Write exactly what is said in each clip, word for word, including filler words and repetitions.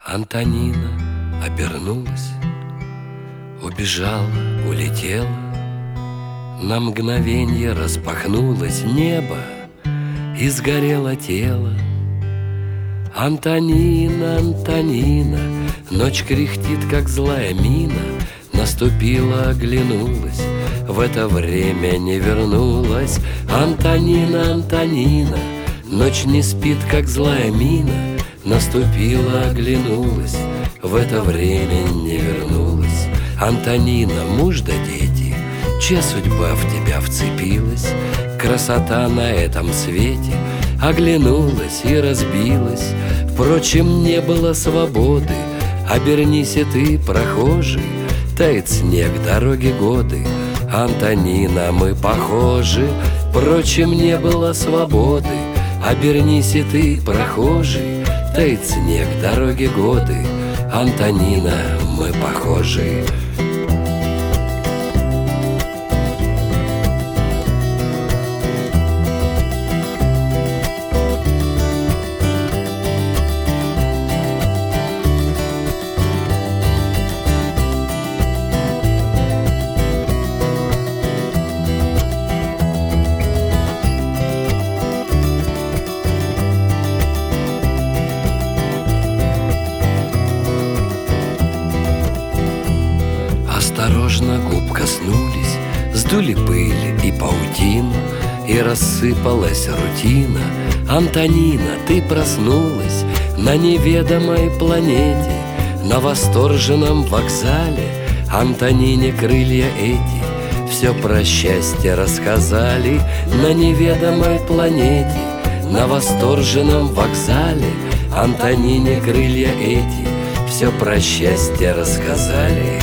Антонина обернулась, убежала, улетела. На мгновенье распахнулось небо, и сгорело тело. Антонина, Антонина, ночь кряхтит, как злая мина. Наступила, оглянулась, в это время не вернулась. Антонина, Антонина, ночь не спит, как злая мина. Наступила, оглянулась, в это время не вернулась. Антонина, муж да дети, чья судьба в тебя вцепилась? Красота на этом свете оглянулась и разбилась. Впрочем, не было свободы. Обернись и ты, прохожий, тает снег, дороги, годы. Антонина, мы похожи. Впрочем, не было свободы. Обернись и ты, прохожий, тает снег, дороги, годы. Антонина, мы похожи. Осторожно губ коснулись, сдули пыль и паутину, и рассыпалась рутина. Антонина, ты проснулась на неведомой планете, на восторженном вокзале. Антонине крылья эти все про счастье рассказали. На неведомой планете, на восторженном вокзале. Антонине крылья эти все про счастье рассказали.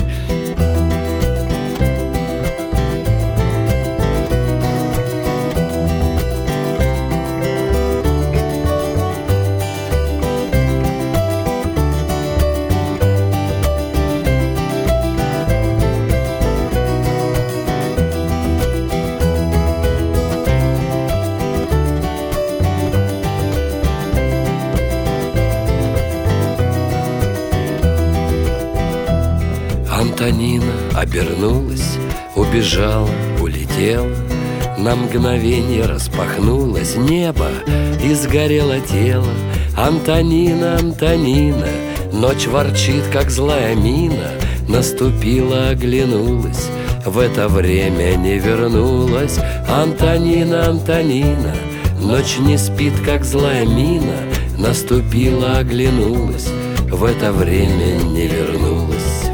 Антонина обернулась, убежала, улетела. На мгновенье распахнулось небо, и сгорело тело. Антонина, Антонина, ночь ворчит, как злая мина. Наступила, оглянулась, в это время не вернулась. Антонина, Антонина, ночь не спит, как злая мина. Наступила, оглянулась, в это время не вернулась.